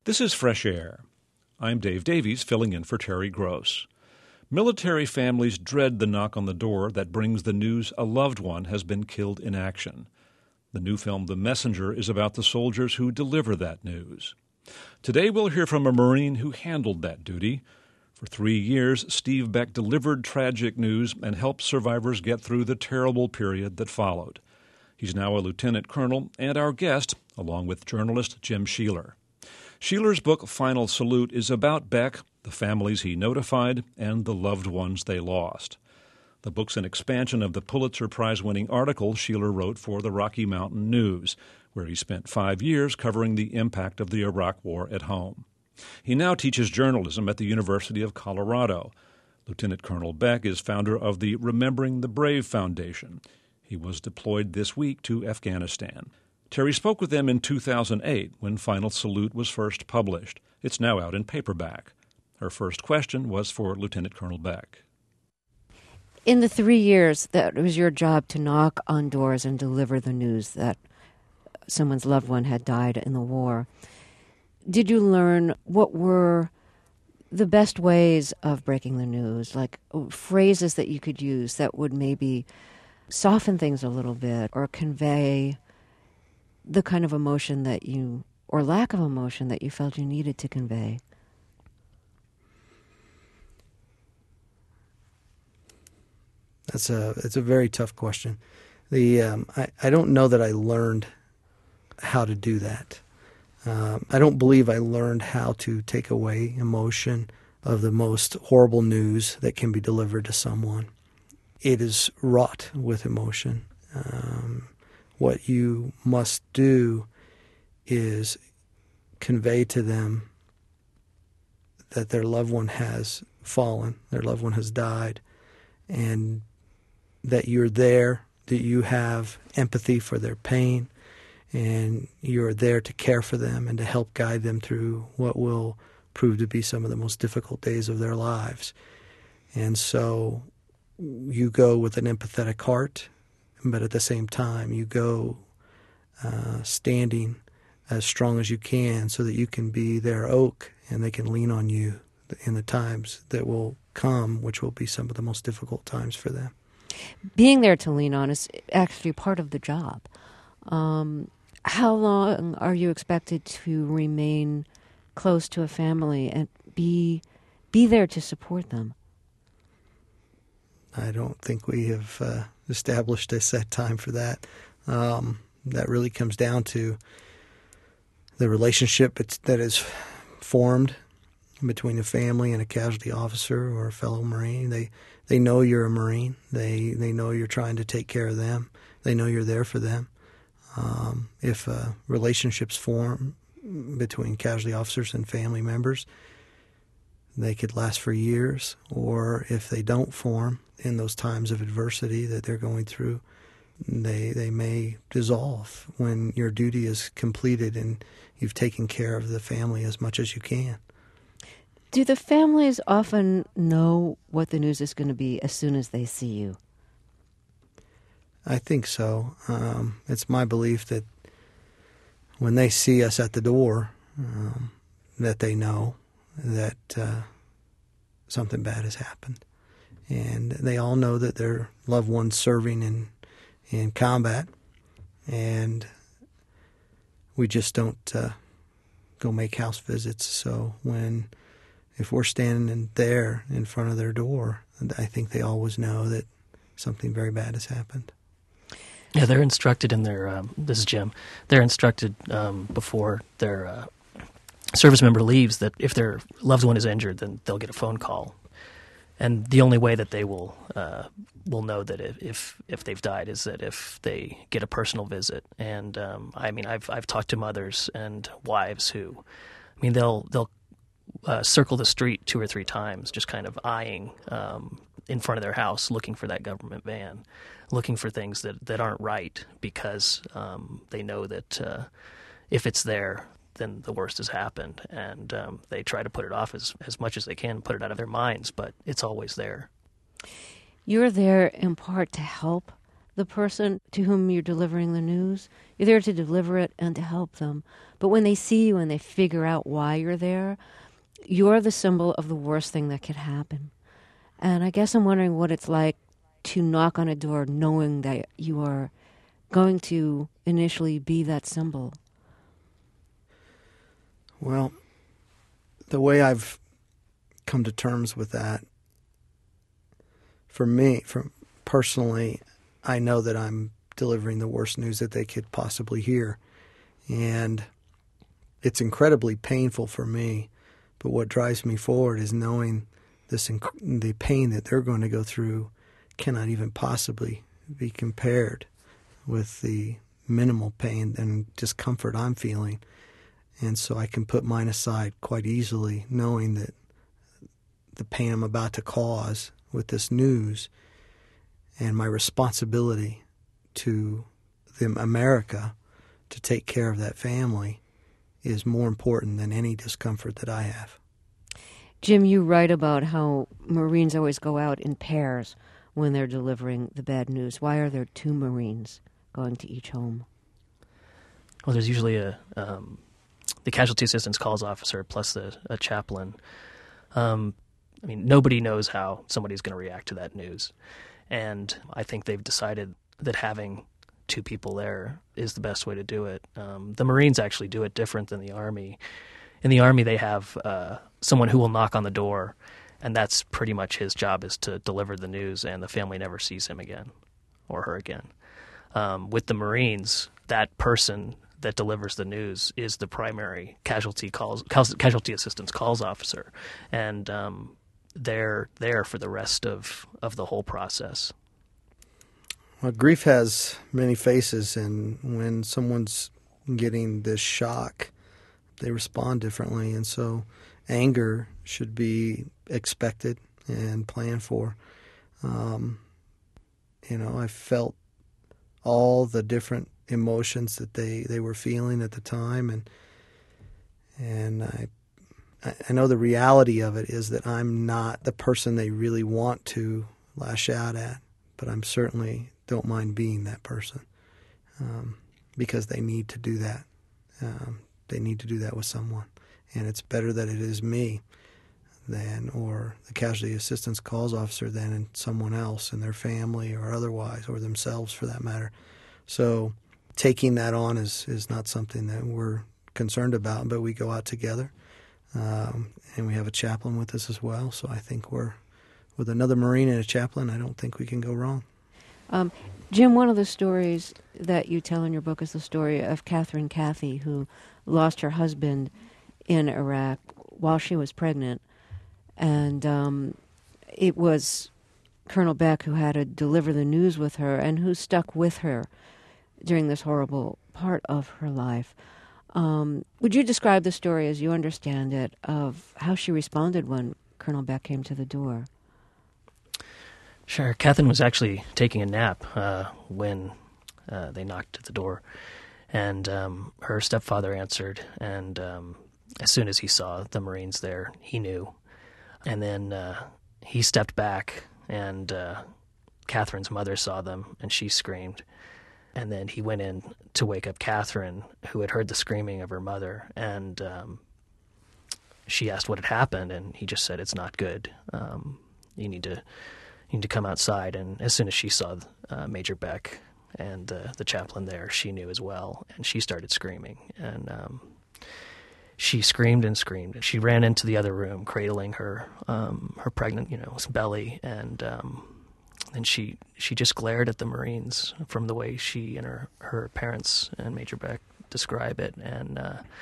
This is Fresh Air. I'm Dave Davies, filling in for Terry Gross. Military families dread the knock on the door that brings the news a loved one has been killed in action. The new film, The Messenger, is about the soldiers who deliver that news. Today we'll hear from a Marine who handled that duty. For 3 years, Steve Beck delivered tragic news and helped survivors get through the terrible period that followed. He's now a lieutenant colonel and our guest, along with journalist Jim Sheeler. Sheeler's book, Final Salute, is about Beck, the families he notified, and the loved ones they lost. The book's an expansion of the Pulitzer Prize-winning article Sheeler wrote for the Rocky Mountain News, where he spent 5 years covering the impact of the Iraq War at home. He now teaches journalism at the University of Colorado. Lieutenant Colonel Beck is founder of the Remembering the Brave Foundation. He was deployed this week to Afghanistan. Terry spoke with them in 2008 when Final Salute was first published. It's now out in paperback. Her first question was for Lieutenant Colonel Beck. In the 3 years that it was your job to knock on doors and deliver the news that someone's loved one had died in the war, did you learn what were the best ways of breaking the news, like phrases that you could use that would maybe soften things a little bit or convey the kind of emotion that you, or lack of emotion that you felt you needed to convey? It's a very tough question. I don't know that I learned how to do that. I don't believe I learned how to take away emotion of the most horrible news that can be delivered to someone. It is wrought with emotion. What you must do is convey to them that their loved one has fallen, their loved one has died, and that you're there, that you have empathy for their pain, and you're there to care for them and to help guide them through what will prove to be some of the most difficult days of their lives. And so you go with an empathetic heart, but at the same time you go standing as strong as you can so that you can be their oak and they can lean on you in the times that will come, which will be some of the most difficult times for them. Being there to lean on is actually part of the job. How long are you expected to remain close to a family and be there to support them? I don't think we have established a set time for that. That really comes down to the relationship that is formed between a family and a casualty officer or a fellow Marine. They know you're a Marine. They know you're trying to take care of them. They know you're there for them. If relationships form between casualty officers and family members, they could last for years. Or if they don't form in those times of adversity that they're going through, they may dissolve when your duty is completed and you've taken care of the family as much as you can. Do the families often know what the news is going to be as soon as they see you? I think so. It's my belief that when they see us at the door, that they know that something bad has happened. And they all know that their loved one's serving in combat, and we just don't go make house visits. So if we're standing there in front of their door, I think they always know that something very bad has happened. Yeah, they're instructed in their, this is Jim, they're instructed before their service member leaves that if their loved one is injured, then they'll get a phone call. And the only way that they will know that if they've died is that if they get a personal visit. And I've talked to mothers and wives who, they'll circle the street 2 or 3 times, just kind of eyeing in front of their house, looking for that government van, looking for things that aren't right because they know that if it's there, then the worst has happened, and they try to put it off as much as they can, put it out of their minds, but it's always there. You're there in part to help the person to whom you're delivering the news. You're there to deliver it and to help them. But when they see you and they figure out why you're there, you're the symbol of the worst thing that could happen. And I guess I'm wondering what it's like to knock on a door knowing that you are going to initially be that symbol. Well, the way I've come to terms with that, for me, personally, I know that I'm delivering the worst news that they could possibly hear. And it's incredibly painful for me. But what drives me forward is knowing the pain that they're going to go through cannot even possibly be compared with the minimal pain and discomfort I'm feeling. And so I can put mine aside quite easily, knowing that the pain I'm about to cause with this news and my responsibility to America to take care of that family is more important than any discomfort that I have. Jim, you write about how Marines always go out in pairs when they're delivering the bad news. Why are there 2 Marines going to each home? Well, there's usually the casualty assistance calls officer plus a chaplain. Nobody knows how somebody's going to react to that news. And I think they've decided that having 2 people there is the best way to do it. The Marines actually do it different than the Army. In the Army, they have someone who will knock on the door, and that's pretty much his job, is to deliver the news, and the family never sees him again or her again. With the Marines, that person that delivers the news is the primary casualty assistance calls officer, and they're there for the rest of the whole process. Well, grief has many faces, and when someone's getting this shock, they respond differently. And so anger should be expected and planned for. I felt all the different emotions that they were feeling at the time, and I know the reality of it is that I'm not the person they really want to lash out at, but I'm certainly don't mind being that person because they need to do that. They need to do that with someone, and it's better that it is me or the casualty assistance calls officer than someone else and their family or otherwise, or themselves for that matter. So taking that on is not something that we're concerned about, but we go out together, and we have a chaplain with us as well. So I think with another Marine and a chaplain, I don't think we can go wrong. Jim, one of the stories that you tell in your book is the story of Catherine Cathy, who lost her husband in Iraq while she was pregnant. And it was Colonel Beck who had to deliver the news with her and who stuck with her during this horrible part of her life. Would you describe the story as you understand it of how she responded when Colonel Beck came to the door? Sure. Catherine was actually taking a nap when they knocked at the door, and her stepfather answered, and as soon as he saw the Marines there, he knew. And then he stepped back, and Catherine's mother saw them, and she screamed. And then he went in to wake up Catherine, who had heard the screaming of her mother, and she asked what had happened, and he just said, "It's not good. You need to come outside." And as soon as she saw Major Beck and the chaplain there, she knew as well, and she started screaming. And she screamed and screamed. She ran into the other room, cradling her pregnant, belly, and then she just glared at the Marines from the way she and her parents and Major Beck describe it. And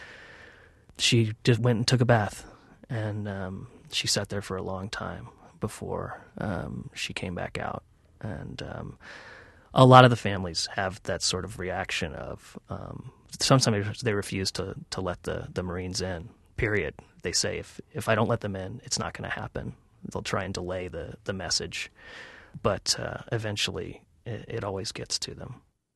she just went and took a bath, and she sat there for a long time before she came back out. And a lot of the families have that sort of reaction of sometimes they refuse to let the Marines in, period. They say, if I don't let them in, it's not going to happen. They'll try and delay the message. But eventually it always gets to them.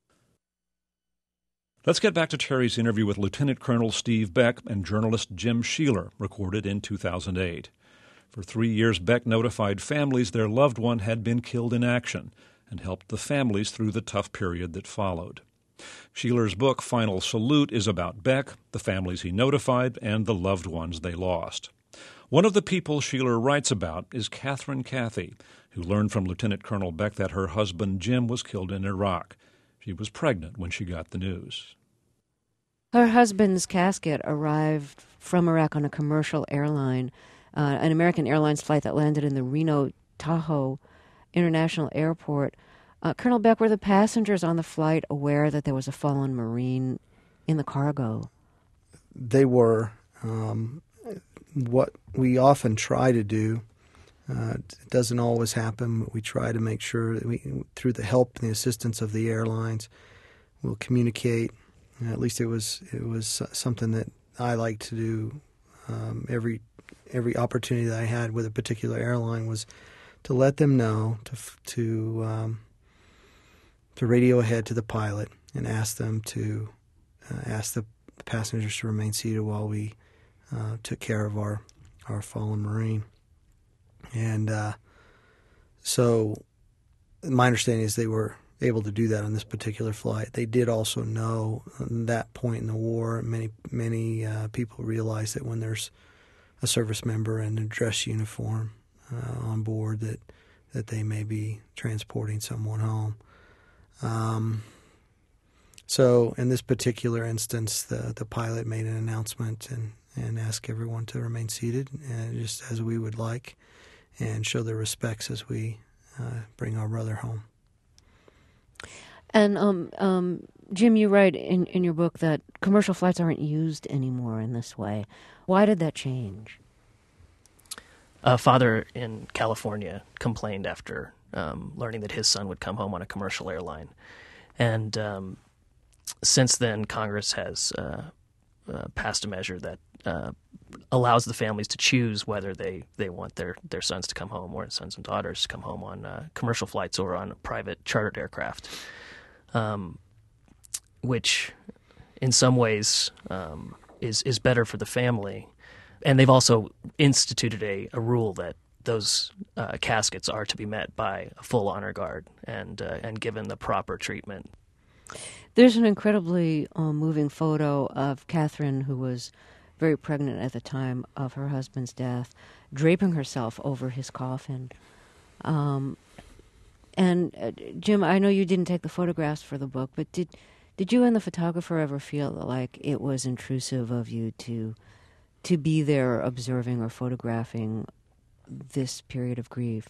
Let's get back to Terry's interview with Lieutenant Colonel Steve Beck and journalist Jim Sheeler, recorded in 2008. For 3 years, Beck notified families their loved one had been killed in action, and helped the families through the tough period that followed. Sheeler's book, Final Salute, is about Beck, the families he notified, and the loved ones they lost. One of the people Sheeler writes about is Catherine Cathy, who learned from Lieutenant Colonel Beck that her husband Jim was killed in Iraq. She was pregnant when she got the news. Her husband's casket arrived from Iraq on a commercial airline, an American Airlines flight that landed in the Reno Tahoe International Airport. Colonel Beck, were the passengers on the flight aware that there was a fallen Marine in the cargo? They were. What we often try to do, it doesn't always happen, but we try to make sure that we, through the help and the assistance of the airlines, we'll communicate. At least it was something that I like to do. Every opportunity that I had with a particular airline was to let them know, to radio ahead to the pilot and ask them to ask the passengers to remain seated while we took care of our fallen Marine. And so my understanding is they were able to do that on this particular flight. They did also know at that point in the war, many people realize that when there's a service member in a dress uniform on board that they may be transporting someone home. So in this particular instance, the pilot made an announcement and asked everyone to remain seated, just as we would like, and show their respects as we bring our brother home. And Jim, you write in your book that commercial flights aren't used anymore in this way. Why did that change? A father in California complained after learning that his son would come home on a commercial airline. And since then, Congress has passed a measure that allows the families to choose whether they want their sons to come home or sons and daughters to come home on commercial flights or on private chartered aircraft, which in some ways is better for the family. And they've also instituted a rule that those caskets are to be met by a full honor guard and given the proper treatment. There's an incredibly moving photo of Catherine, who was very pregnant at the time of her husband's death, draping herself over his coffin. And Jim, I know you didn't take the photographs for the book, but did you and the photographer ever feel like it was intrusive of you to be there observing or photographing this period of grief?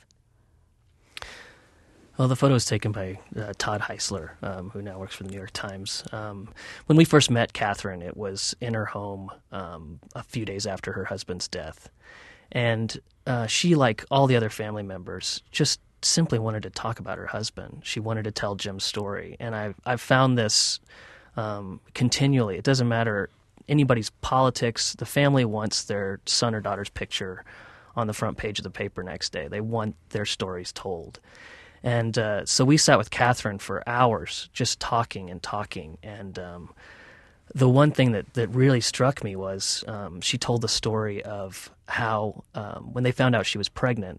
Well, the photo was taken by Todd Heisler, who now works for the New York Times. When we first met Catherine, it was in her home a few days after her husband's death. And she, like all the other family members, just simply wanted to talk about her husband. She wanted to tell Jim's story. And I've found this continually. It doesn't matter anybody's politics. The family wants their son or daughter's picture on the front page of the paper next day. They want their stories told. And so we sat with Catherine for hours just talking and talking. And the one thing that really struck me was she told the story of how when they found out she was pregnant,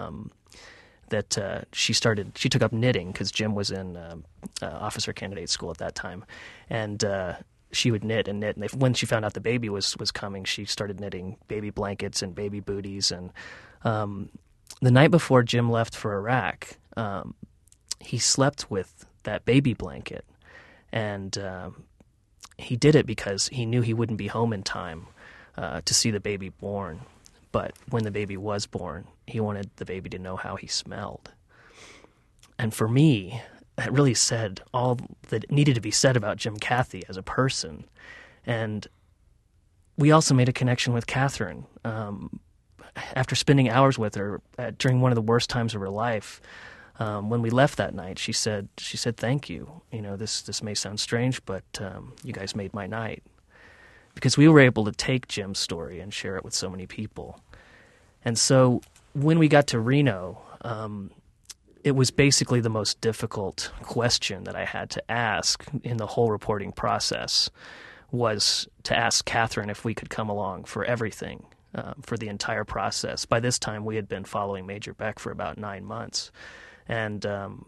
that she took up knitting because Jim was in officer candidate school at that time. And she would knit and knit. And when she found out the baby was coming, she started knitting baby blankets and baby booties. And the night before Jim left for Iraq, he slept with that baby blanket. And he did it because he knew he wouldn't be home in time to see the baby born. But when the baby was born, he wanted the baby to know how he smelled. And for me, that really said all that needed to be said about Jim Cathy as a person. And we also made a connection with Catherine. After spending hours with her during one of the worst times of her life, when we left that night, she said, "Thank you. You know, this may sound strange, but you guys made my night." Because we were able to take Jim's story and share it with so many people. And so when we got to Reno, it was basically the most difficult question that I had to ask in the whole reporting process, was to ask Catherine if we could come along for everything, for the entire process. By this time, we had been following Major Beck for about 9 months. And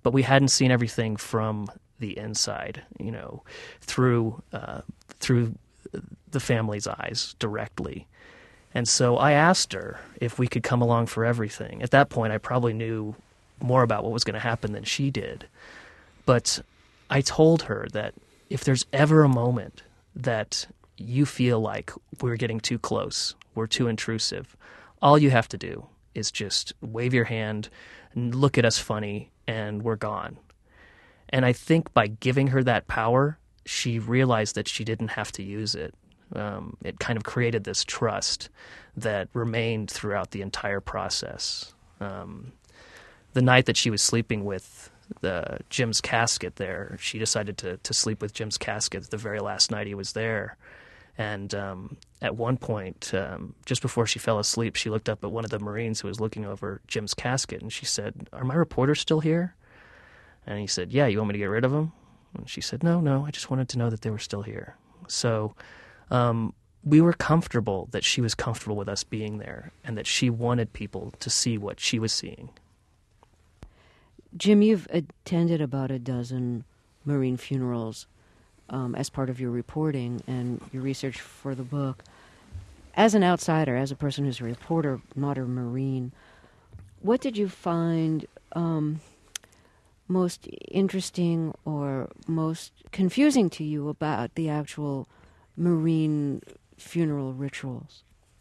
but we hadn't seen everything from the inside, through the family's eyes directly. And so I asked her if we could come along for everything. At that point, I probably knew more about what was going to happen than she did. But I told her that if there's ever a moment that you feel like we're getting too close, we're too intrusive, all you have to do is just wave your hand, look at us funny, and we're gone. And I think by giving her that power, she realized that she didn't have to use it. It kind of created this trust that remained throughout the entire process. The night that she was sleeping with Jim's casket there, she decided to sleep with Jim's casket the very last night he was there. And at one point, just before she fell asleep, she looked up at one of the Marines who was looking over Jim's casket, and she said, "Are my reporters still here?" And he said, "Yeah, you want me to get rid of them?" And she said, No, I just wanted to know that they were still here." So we were comfortable that she was comfortable with us being there and that she wanted people to see what she was seeing. Jim, you've attended about a dozen Marine funerals as part of your reporting and your research for the book. As an outsider, as a person who's a reporter, not a Marine, what did you find most interesting or most confusing to you about the actual Marine funeral rituals?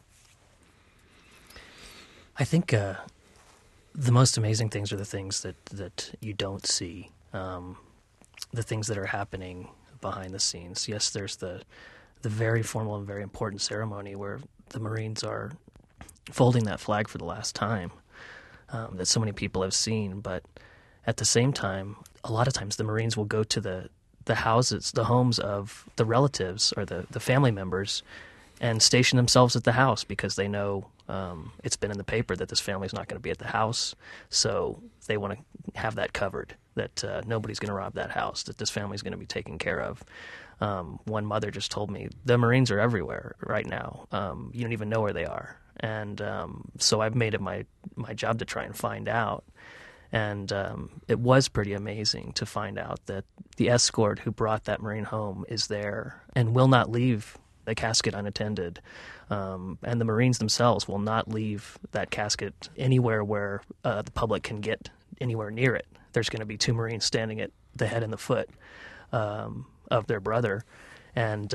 I think the most amazing things are the things that you don't see, the things that are happening behind the scenes. Yes, there's the very formal and very important ceremony where the Marines are folding that flag for the last time that so many people have seen. But at the same time, a lot of times the Marines will go to the houses, the homes of the relatives or the family members and station themselves at the house because they know it's been in the paper that this family's not going to be at the house. So they want to have that covered, that nobody's going to rob that house, that this family's going to be taken care of. One mother just told me, the Marines are everywhere right now. You don't even know where they are. And so I've made it my job to try and find out. And it was pretty amazing to find out that the escort who brought that Marine home is there and will not leave the casket unattended. And the Marines themselves will not leave that casket anywhere where the public can get anywhere near it. There's going to be 2 Marines standing at the head and the foot of their brother. And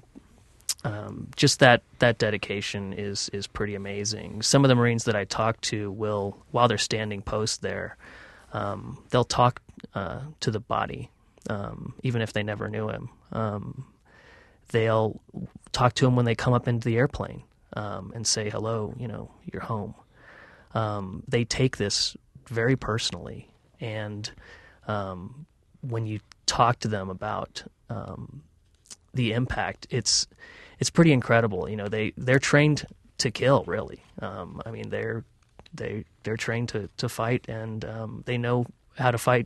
just that dedication is pretty amazing. Some of the Marines that I talk to will, while they're standing post there, they'll talk to the body, even if they never knew him. They'll talk to him when they come up into the airplane and say, "Hello, you're home." They take this very personally, and when you talk to them about the impact, it's pretty incredible. They're trained to kill, really. I mean, they're trained to fight, and they know how to fight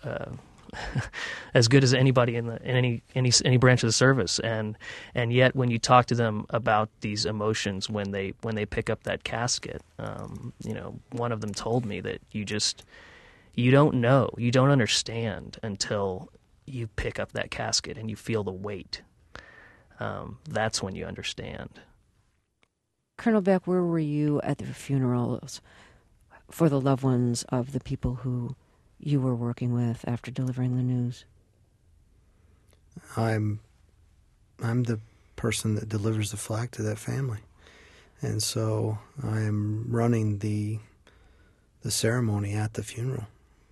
as good as anybody in any branch of the service. And yet, when you talk to them about these emotions when they pick up that casket, one of them told me that you don't know, you don't understand until you pick up that casket and you feel the weight. That's when you understand. Colonel Beck, where were you at the funerals for the loved ones of the people who you were working with after delivering the news? I'm the person that delivers the flag to that family, and so I am running the ceremony at the funeral.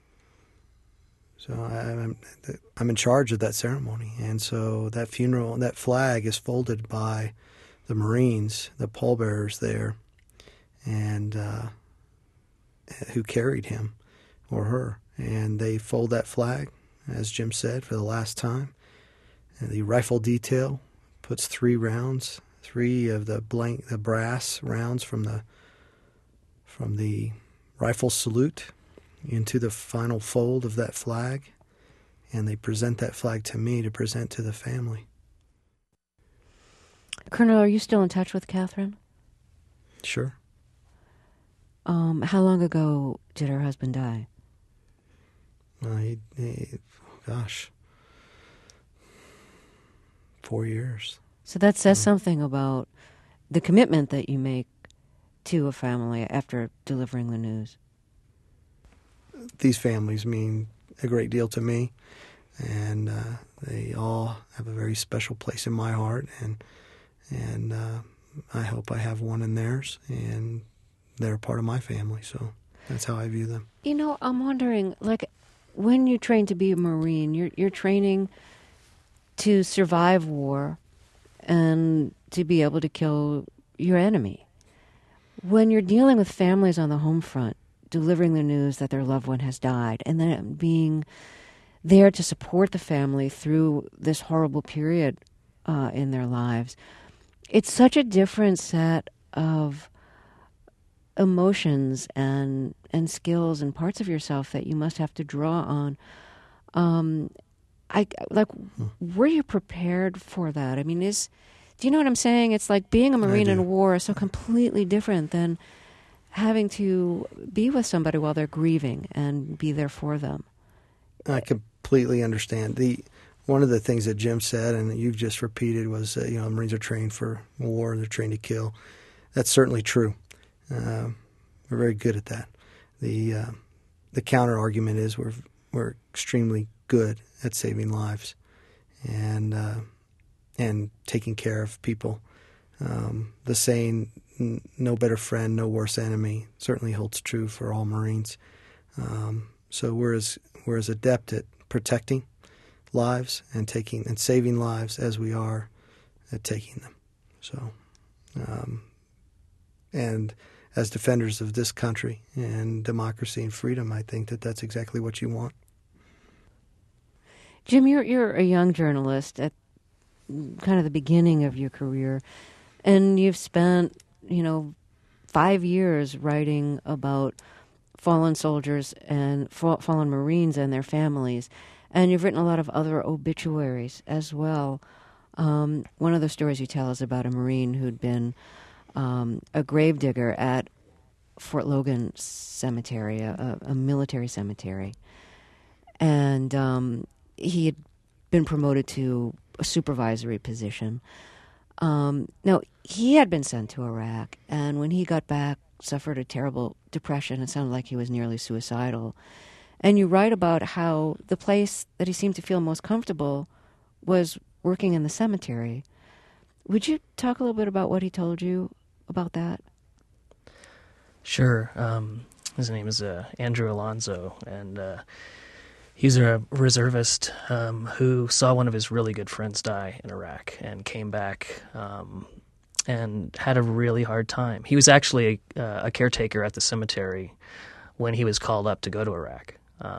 So I'm in charge of that ceremony, and so that funeral, that flag is folded by the Marines, the pallbearers there, and who carried him or her. And they fold that flag, as Jim said, for the last time. And the rifle detail puts 3 rounds, 3 of the brass rounds from the rifle salute into the final fold of that flag. And they present that flag to me to present to the family. Colonel, are you still in touch with Catherine? Sure. How long ago did her husband die? Gosh, 4 years. So that says something about the commitment that you make to a family after delivering the news. These families mean a great deal to me, and they all have a very special place in my heart, and I hope I have one in theirs, and they're a part of my family, so that's how I view them. You know, I'm wondering, like, when you train to be a Marine, you're training to survive war and to be able to kill your enemy. When you're dealing with families on the home front, delivering the news that their loved one has died, and then being there to support the family through this horrible period in their lives, it's such a different set of emotions and skills and parts of yourself that you must have to draw on. Were you prepared for that? I mean, do you know what I'm saying? It's like being a Marine in war is so completely different than having to be with somebody while they're grieving and be there for them. I completely understand. One of the things that Jim said, and that you've just repeated, was Marines are trained for war, they're trained to kill. That's certainly true. We're very good at that. The counter argument is we're extremely good at saving lives and taking care of people. The saying, no better friend, no worse enemy, certainly holds true for all Marines. So we're as adept at protecting lives and saving lives as we are at taking them. So, and as defenders of this country and democracy and freedom, I think that that's exactly what you want. Jim, you're a young journalist at kind of the beginning of your career, and you've spent 5 years writing about fallen soldiers and fallen Marines and their families, and you've written a lot of other obituaries as well. One of the stories you tell is about a Marine who'd been a gravedigger at Fort Logan Cemetery, a military cemetery, and he had been promoted to a supervisory position. Now, he had been sent to Iraq, and when he got back, suffered a terrible depression. It sounded like he was nearly suicidal. And you write about how the place that he seemed to feel most comfortable was working in the cemetery. Would you talk a little bit about what he told you about that? Sure. His name is Andrew Alonzo, and he's a reservist who saw one of his really good friends die in Iraq and came back and had a really hard time. He was actually a caretaker at the cemetery when he was called up to go to Iraq.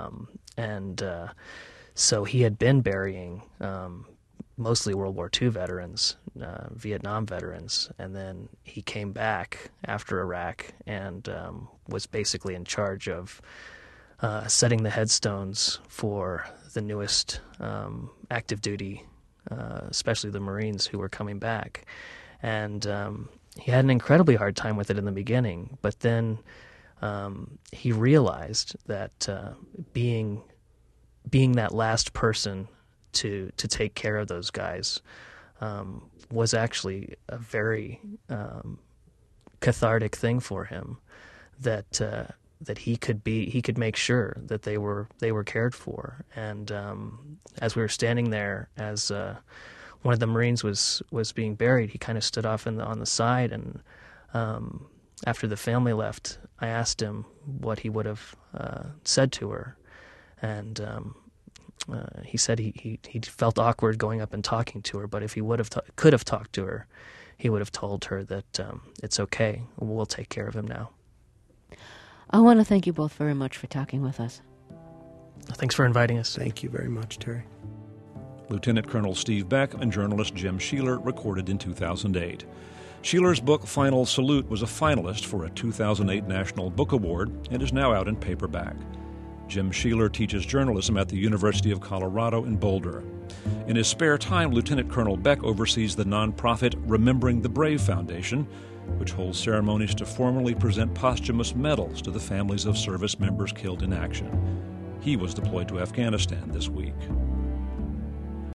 So he had been burying mostly World War II veterans, Vietnam veterans, and then he came back after Iraq and was basically in charge of setting the headstones for the newest active duty, especially the Marines who were coming back. And he had an incredibly hard time with it in the beginning, but then he realized that being that last person to take care of those guys was actually a very cathartic thing for him. That he could make sure that they were cared for. And as we were standing there, as one of the Marines was being buried, he kind of stood off on the side, and after the family left, I asked him what he would have said to her, and he said he felt awkward going up and talking to her, but if he could have talked to her, he would have told her that it's okay, we'll take care of him now. I want to thank you both very much for talking with us. Thanks for inviting us. Thank you very much, Terry. Lieutenant Colonel Steve Beck and journalist Jim Sheeler recorded in 2008. Sheeler's book, Final Salute, was a finalist for a 2008 National Book Award and is now out in paperback. Jim Sheeler teaches journalism at the University of Colorado in Boulder. In his spare time, Lieutenant Colonel Beck oversees the nonprofit Remembering the Brave Foundation, which holds ceremonies to formally present posthumous medals to the families of service members killed in action. He was deployed to Afghanistan this week.